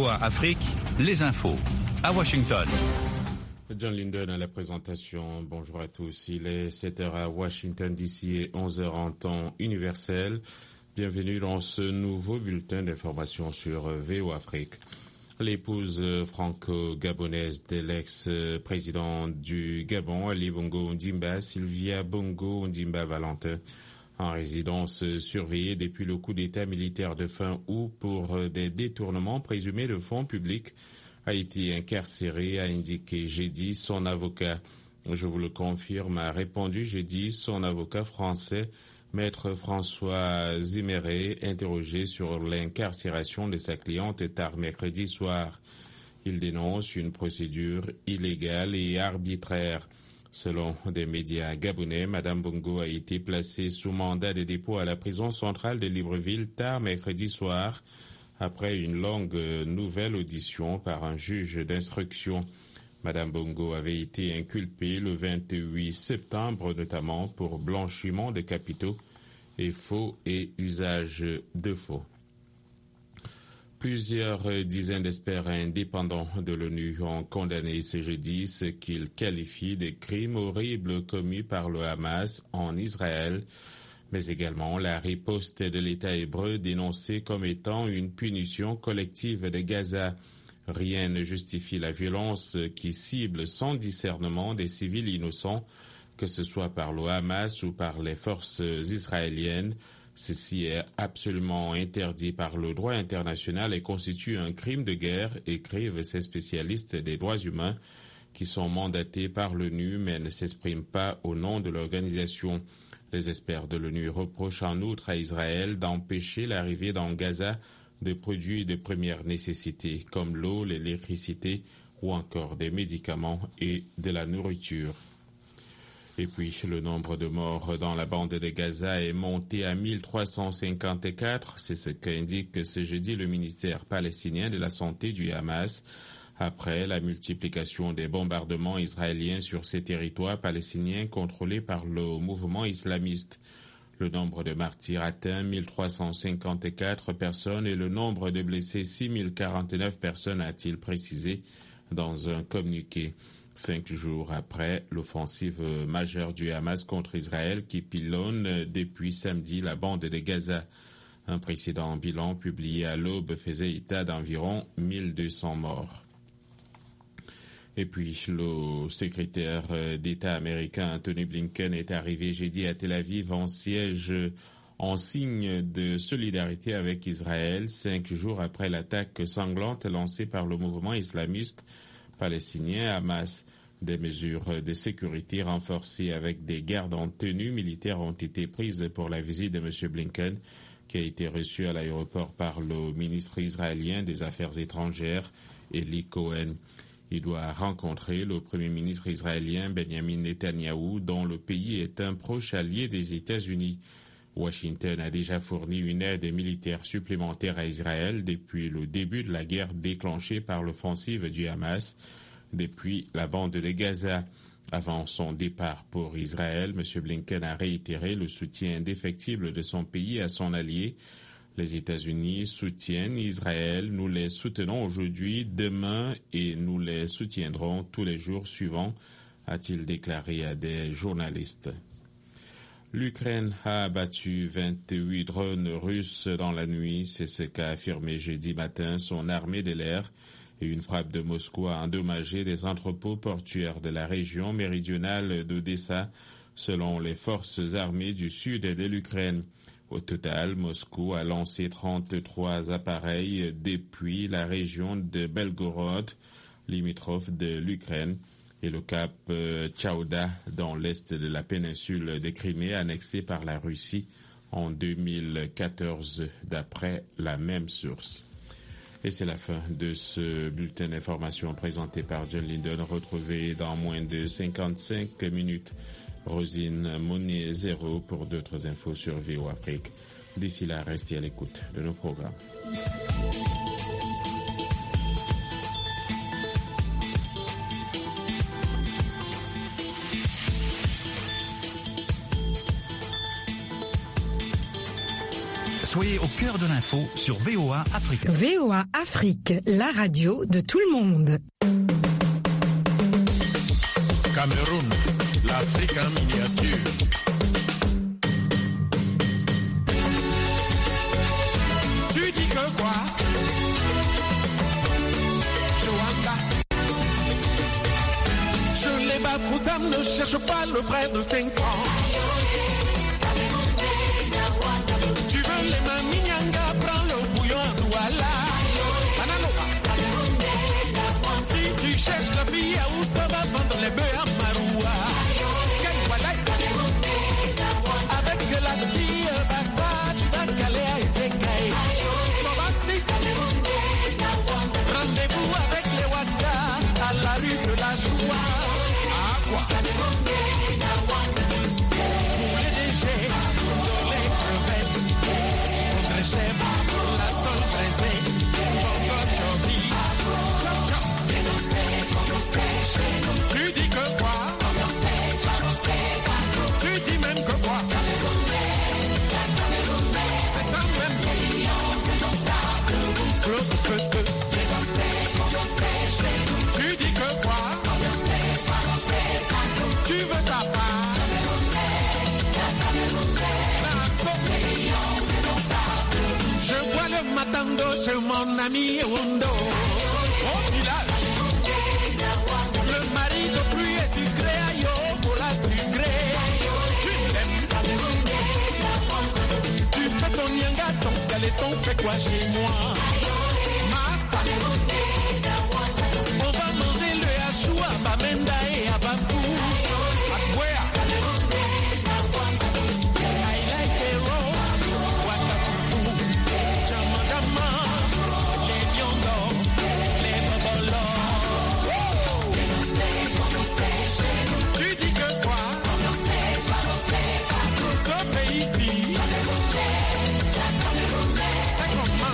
VOA Afrique, les infos à Washington. John Linden à la présentation. Bonjour à tous. Il est 7h à Washington DC et 11h en temps universel. Bienvenue dans ce nouveau bulletin d'information sur VOA Afrique. L'épouse franco-gabonaise de l'ex-président du Gabon, Ali Bongo Ondimba, Sylvia Bongo Ondimba Valentin, en résidence surveillée depuis le coup d'État militaire de fin août pour des détournements présumés de fonds publics, a été incarcérée, a indiqué jeudi son avocat. Je vous le confirme, a répondu jeudi son avocat français, Maître François Ziméré, interrogé sur l'incarcération de sa cliente tard mercredi soir. Il dénonce une procédure illégale et arbitraire. Selon des médias gabonais, Madame Bongo a été placée sous mandat de dépôt à la prison centrale de Libreville tard mercredi soir, après une longue nouvelle audition par un juge d'instruction. Madame Bongo avait été inculpée le 28 septembre notamment pour blanchiment de capitaux et faux et usage de faux. Plusieurs dizaines d'experts indépendants de l'ONU ont condamné ce jeudi ce qu'ils qualifient de crimes horribles commis par le Hamas en Israël, mais également la riposte de l'État hébreu dénoncée comme étant une punition collective de Gaza. Rien ne justifie la violence qui cible sans discernement des civils innocents, que ce soit par le Hamas ou par les forces israéliennes. Ceci est absolument interdit par le droit international et constitue un crime de guerre, écrivent ces spécialistes des droits humains qui sont mandatés par l'ONU mais ne s'expriment pas au nom de l'organisation. Les experts de l'ONU reprochent en outre à Israël d'empêcher l'arrivée dans Gaza de produits de première nécessité comme l'eau, l'électricité ou encore des médicaments et de la nourriture. Et puis, le nombre de morts dans la bande de Gaza est monté à 1354. C'est ce qu'indique ce jeudi le ministère palestinien de la Santé du Hamas, après la multiplication des bombardements israéliens sur ces territoires palestiniens contrôlés par le mouvement islamiste. Le nombre de martyrs atteint 1354 personnes et le nombre de blessés 6049 personnes, a-t-il précisé dans un communiqué. 5 jours après l'offensive majeure du Hamas contre Israël qui pilonne depuis samedi la bande de Gaza. Un précédent bilan publié à l'aube faisait état d'environ 1200 morts. Et puis, le secrétaire d'État américain Anthony Blinken est arrivé jeudi à Tel Aviv en siège en signe de solidarité avec Israël, 5 jours après l'attaque sanglante lancée par le mouvement islamiste palestinien Hamas. Des mesures de sécurité renforcées avec des gardes en tenue militaire ont été prises pour la visite de M. Blinken, qui a été reçu à l'aéroport par le ministre israélien des Affaires étrangères, Eli Cohen. Il doit rencontrer le Premier ministre israélien Benjamin Netanyahou, dont le pays est un proche allié des États-Unis. Washington a déjà fourni une aide militaire supplémentaire à Israël depuis le début de la guerre déclenchée par l'offensive du Hamas depuis la bande de Gaza. Avant son départ pour Israël, M. Blinken a réitéré le soutien indéfectible de son pays à son allié. Les États-Unis soutiennent Israël, nous les soutenons aujourd'hui, demain et nous les soutiendrons tous les jours suivants, a-t-il déclaré à des journalistes. L'Ukraine a abattu 28 drones russes dans la nuit, c'est ce qu'a affirmé jeudi matin son armée de l'air, et une frappe de Moscou a endommagé des entrepôts portuaires de la région méridionale d'Odessa, selon les forces armées du sud de l'Ukraine. Au total, Moscou a lancé 33 appareils depuis la région de Belgorod, limitrophe de l'Ukraine, et le cap Tchaouda dans l'est de la péninsule de Crimée, annexée par la Russie en 2014, d'après la même source. Et c'est la fin de ce bulletin d'information présenté par John Linden, retrouvé dans moins de 55 minutes. Rosine Monnier-Zéro pour d'autres infos sur VOA Afrique. D'ici là, restez à l'écoute de nos programmes. Soyez au cœur de l'info sur VOA Afrique. VOA Afrique, la radio de tout le monde. Cameroun, l'Afrique en miniature. Tu dis que quoi? Joanda. Je les bafoussam, ne cherche pas le frère de 5 ans. Tu veux les maminianga, prends le bouillon à Douala. Si tu cherches la fille à où ça va vendre les bœufs à Maroua. Avec la fille Bassa, tu vas caler à Ezekiel. Rendez-vous avec les Wanda à la rue de la Joie. À quoi? Pour les déchets, pour les crevettes, contre-chef, la sol braisée, pour Joby. Tu dis que quoi? Tu dis même que quoi? C'est ça même. Tu dis que quoi? Tu veux ta part? Je vois le matando chez mon ami Wondo. Au village, le mari de pluie est sucré à yo pour la sucré. Tu l'aimes? Tu fais ton nyanga, ton caleçon fait quoi chez moi? Massa. On va manger le hachou à Bamenda et à Bafou. À Gwea. I like it raw. Watafufu. Jama jama. Les nyongo. Les bobolos. Tu dis que quoi? Ce pays-ci. C'est comment?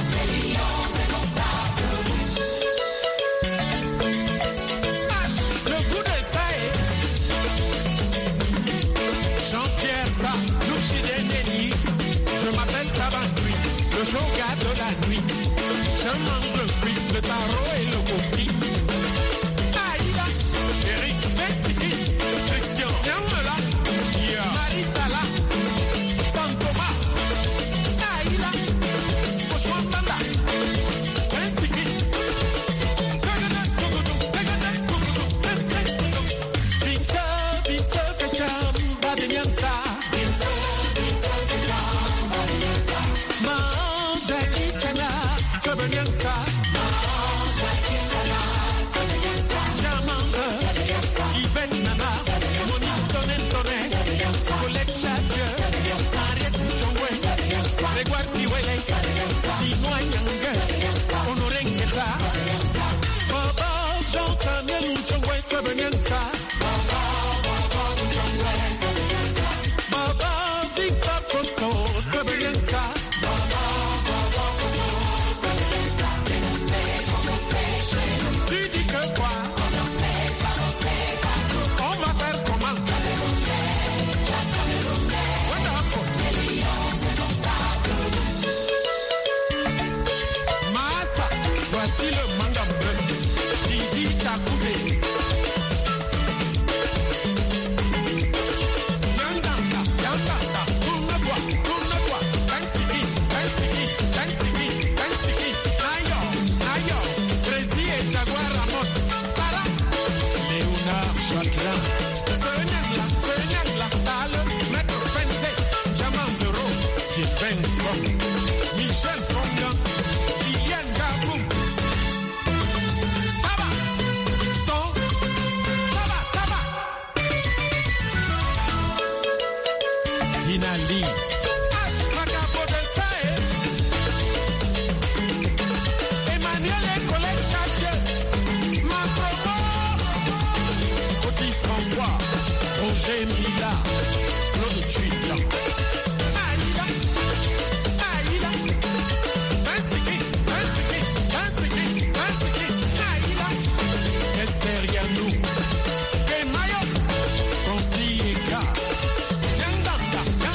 Le goût de ça est Jean-Pierre ça, Louchidénéli. Je m'appelle Tabanui, le shoga de la nuit. Je mange le fruit, le taro et le coquille. Aïda, Eric, Mexique, Christian, Yamela, Maritala, Santoma, Aïda, Oshwantanda, Mexique. Tu dis que quoi? On va faire comment? Massa, voici le manga bleu. Didi Takoubé. Michel Fongan, Liliane Gaboum. Taba, stop, taba. Dina Lee.